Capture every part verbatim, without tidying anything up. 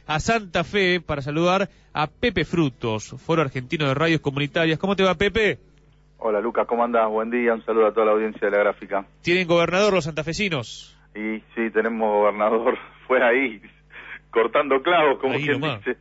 a Santa Fe para saludar a Pepe Frutos, Foro Argentino de Radios Comunitarias. ¿Cómo te va, Pepe? Hola, Lucas, ¿cómo andás? Buen día, un saludo a toda la audiencia de La Gráfica. ¿Tienen gobernador los santafesinos? Y sí, tenemos gobernador, fue ahí, cortando clavos, como Ahí quien nomás. dice.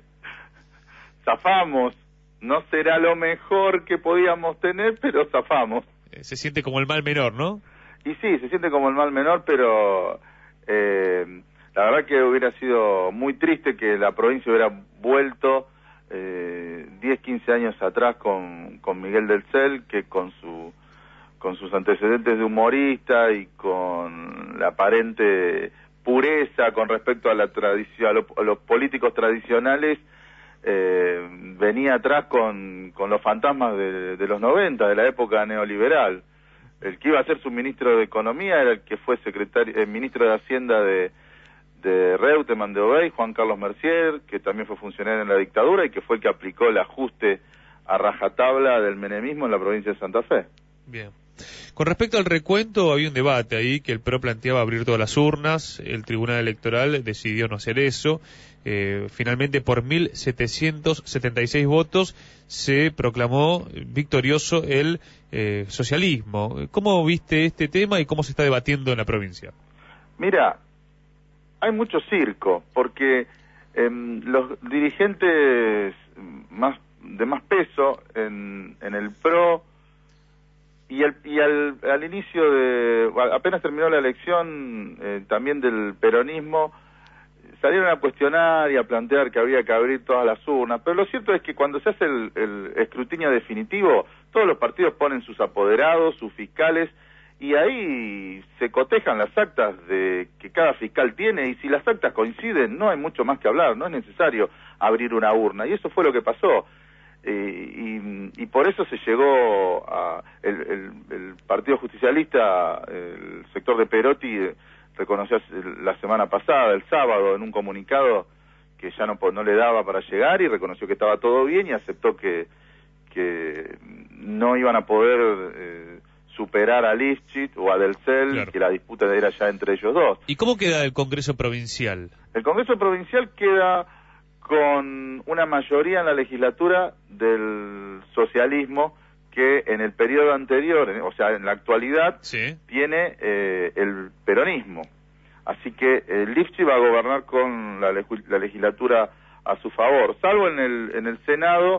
Zafamos, no será lo mejor que podíamos tener, pero zafamos. Eh, se siente como el mal menor, ¿no? Y sí, se siente como el mal menor, pero eh, la verdad que hubiera sido muy triste que la provincia hubiera vuelto eh, diez, quince años atrás con, con Miguel del Cel, que con su con sus antecedentes de humorista y con la aparente pureza con respecto a la tradición, a, lo, a los políticos tradicionales, eh, venía atrás con, con los fantasmas de, de los noventa, de la época neoliberal. El que iba a ser su ministro de Economía era el que fue secretario, el ministro de Hacienda de, de Reutemann de Obey, Juan Carlos Mercier, que también fue funcionario en la dictadura y que fue el que aplicó el ajuste a rajatabla del menemismo en la provincia de Santa Fe. Bien. Con respecto al recuento, había un debate ahí que el P R O planteaba abrir todas las urnas, el Tribunal Electoral decidió no hacer eso, eh, finalmente por mil setecientos setenta y seis votos se proclamó victorioso el eh, socialismo. ¿Cómo viste este tema y cómo se está debatiendo en la provincia? Mira, hay mucho circo, porque eh, los dirigentes más de más peso en, en el P R O y, el, y al, al inicio de, apenas terminó la elección eh, también del peronismo, salieron a cuestionar y a plantear que había que abrir todas las urnas, pero lo cierto es que cuando se hace el, el escrutinio definitivo, todos los partidos ponen sus apoderados, sus fiscales, y ahí se cotejan las actas de que cada fiscal tiene, y si las actas coinciden, no hay mucho más que hablar, no es necesario abrir una urna, y eso fue lo que pasó. Eh, y, y por eso se llegó a el, el, el Partido Justicialista, el sector de Perotti reconoció la semana pasada, el sábado, en un comunicado que ya no, no le daba para llegar, y reconoció que estaba todo bien y aceptó que, que no iban a poder eh, superar a Lifchit o a Del Cel, claro, que la disputa era ya entre ellos dos. ¿Y cómo queda el Congreso Provincial? El Congreso Provincial queda con una mayoría en la legislatura del socialismo que en el periodo anterior, o sea, en la actualidad, sí, tiene eh, el peronismo. Así que eh, Lifchit va a gobernar con la, la legislatura a su favor, salvo en el, en el Senado,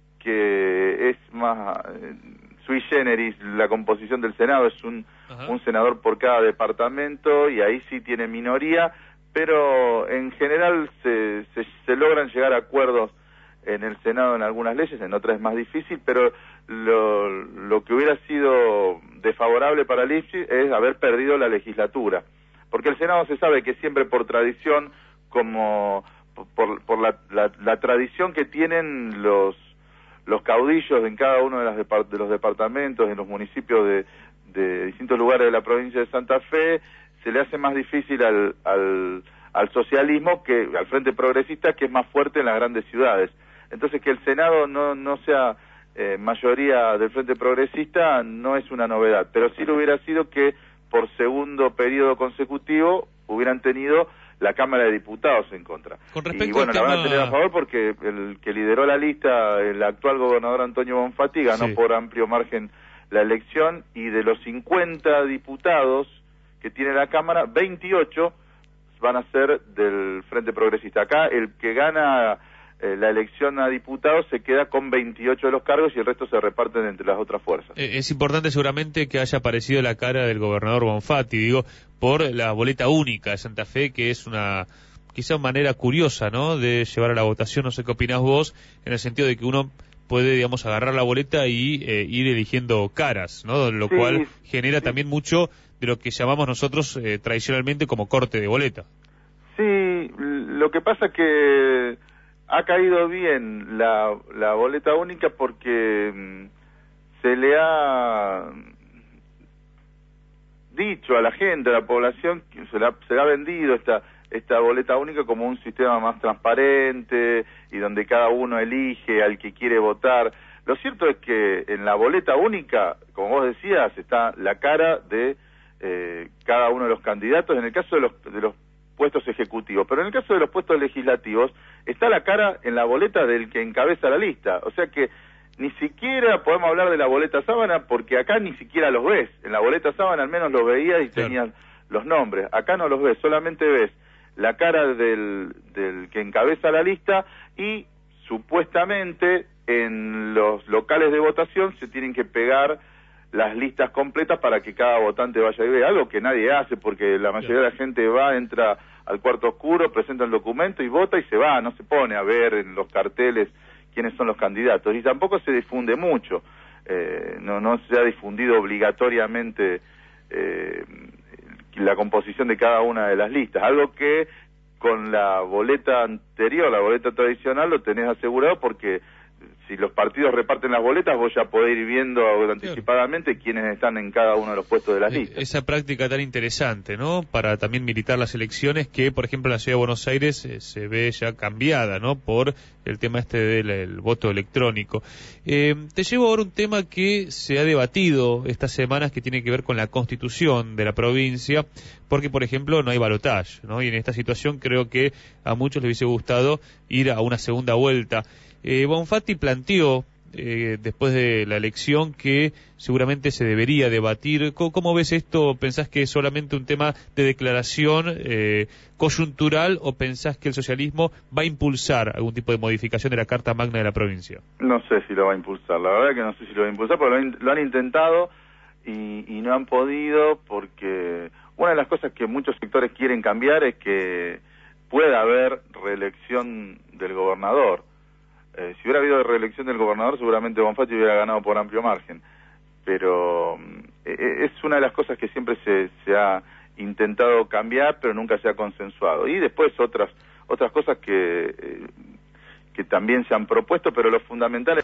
que es más eh, sui generis la composición del Senado, es un, un senador por cada departamento, y ahí sí tiene minoría, pero en general se, se, se logran llegar a acuerdos en el Senado en algunas leyes, en otras es más difícil, pero lo, lo que hubiera sido desfavorable para Lifchit es haber perdido la legislatura, porque el Senado se sabe que siempre por tradición, como por, por la, la, la tradición que tienen los los caudillos en cada uno de, las depart de los departamentos, en los municipios de, de distintos lugares de la provincia de Santa Fe, se le hace más difícil al, al, al socialismo, que al Frente Progresista, que es más fuerte en las grandes ciudades. Entonces, que el Senado no, no sea eh, mayoría del Frente Progresista no es una novedad, pero sí lo hubiera sido que por segundo periodo consecutivo hubieran tenido la Cámara de Diputados en contra. Con respecto y bueno, al la tema... van a tener a favor porque el que lideró la lista, el actual gobernador Antonio Bonfatti, ganó sí. por amplio margen la elección, y de los cincuenta diputados que tiene la Cámara, veintiocho van a ser del Frente Progresista. Acá el que gana eh, la elección a diputados se queda con veintiocho de los cargos y el resto se reparten entre las otras fuerzas. Eh, es importante seguramente que haya aparecido la cara del gobernador Bonfatti, digo, por la boleta única de Santa Fe, que es una quizá manera curiosa, ¿no?, de llevar a la votación. No sé qué opinás vos, en el sentido de que uno puede, digamos, agarrar la boleta y eh, ir eligiendo caras, ¿no?, lo sí, cual genera sí. también mucho de lo que llamamos nosotros eh, tradicionalmente como corte de boleta. Sí, lo que pasa es que ha caído bien la, la boleta única porque mmm, se le ha dicho a la gente, a la población, que se, la, se le ha vendido esta esta boleta única como un sistema más transparente y donde cada uno elige al que quiere votar. Lo cierto es que en la boleta única, como vos decías, está la cara de eh, cada uno de los candidatos. En el caso de los, de los puestos ejecutivos. Pero en el caso de los puestos legislativos, está la cara en la boleta del que encabeza la lista. O sea que ni siquiera podemos hablar de la boleta sábana, porque acá ni siquiera los ves. En la boleta sábana al menos los veías y claro, tenían los nombres. Acá no los ves, solamente ves la cara del, del que encabeza la lista, y supuestamente en los locales de votación se tienen que pegar las listas completas para que cada votante vaya y vea, algo que nadie hace, porque la mayoría de la gente va, entra al cuarto oscuro, presenta el documento y vota y se va, no se pone a ver en los carteles quiénes son los candidatos, y tampoco se difunde mucho, eh, no, no se ha difundido obligatoriamente eh, la composición de cada una de las listas, algo que con la boleta anterior, la boleta tradicional, lo tenés asegurado, porque si los partidos reparten las boletas, vos ya podés ir viendo anticipadamente quiénes están en cada uno de los puestos de las listas. Esa práctica tan interesante, ¿no? Para también militar las elecciones, que por ejemplo en la ciudad de Buenos Aires eh, se ve ya cambiada, ¿no? Por el tema este del el voto electrónico. Eh, te llevo ahora un tema que se ha debatido estas semanas, que tiene que ver con la constitución de la provincia, porque por ejemplo no hay balotaje, ¿no? Y en esta situación creo que a muchos les hubiese gustado ir a una segunda vuelta. Eh, Bonfatti planteó, eh, después de la elección, que seguramente se debería debatir. ¿Cómo, cómo ves esto? ¿Pensás que es solamente un tema de declaración eh, coyuntural, o pensás que el socialismo va a impulsar algún tipo de modificación de la Carta Magna de la provincia? No sé si lo va a impulsar, la verdad que no sé si lo va a impulsar, porque lo han, lo han intentado y, y no han podido, porque una de las cosas que muchos sectores quieren cambiar es que pueda haber reelección del gobernador. Eh, si hubiera habido reelección del gobernador, seguramente Bonfatti hubiera ganado por amplio margen. Pero eh, es una de las cosas que siempre se, se ha intentado cambiar, pero nunca se ha consensuado. Y después otras otras cosas que, eh, que también se han propuesto, pero lo fundamental es